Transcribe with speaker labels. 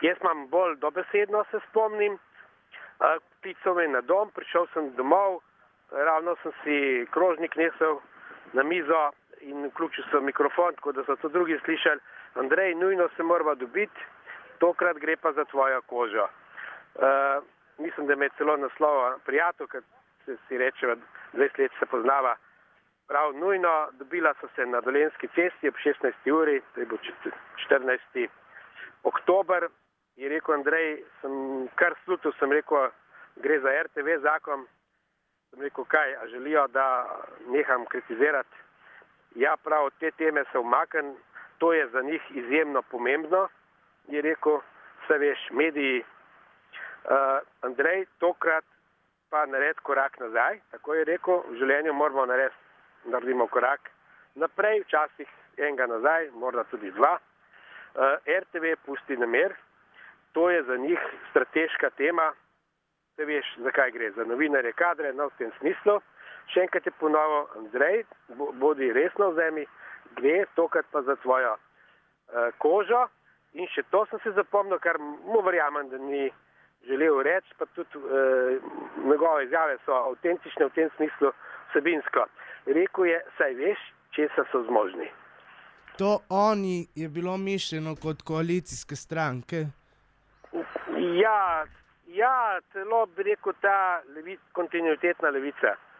Speaker 1: Jaz imam bolj dobesedno, se spomnim. Klical me na dom, prišel sem domov, ravno sem si krožnik nesel na mizo in vključil sem mikrofon, tako da so to drugi slišali. Andrej, nujno se morava dobiti, tokrat gre pa za tvojo kožo. Mislim, da me je celo naslova prijatelj, ker si rečeva, 20 let se poznava. Prav nujno, dobila so se na Dolenjski cesti ob 16. uri, to je bil 14. oktober. Je rekel Andrej, sem kar slutil, sem rekel, gre za RTV zakon. Sem rekel, kaj, a želijo, da neham kritizirati. Ja, prav, te teme se umaknem, to je za njih izjemno pomembno. Je rekel, vse veš, mediji. Andrej, tokrat pa naredi korak nazaj, tako je rekel, v življenju moramo naredimo korak naprej, včasih enega nazaj, morda tudi dva. RTV pusti na mir, to je za njih strateška tema, se veš, zakaj gre, za novinarje kadre, no v tem smislu. Še enkrat je ponovil, Andrej, bodi resno vzemi, gre tokrat pa za tvojo kožo in še to sem se zapomnil, kar mu verjamem, da ni želel reči, pa tudi njegove izjave so avtentične v tem smislu vsebinsko. Rekel je, saj veš, česa so zmožni.
Speaker 2: To oni je bilo mišljeno kot koalicijske stranke?
Speaker 1: Ja, celo bi rekel ta kontinuitetna levica.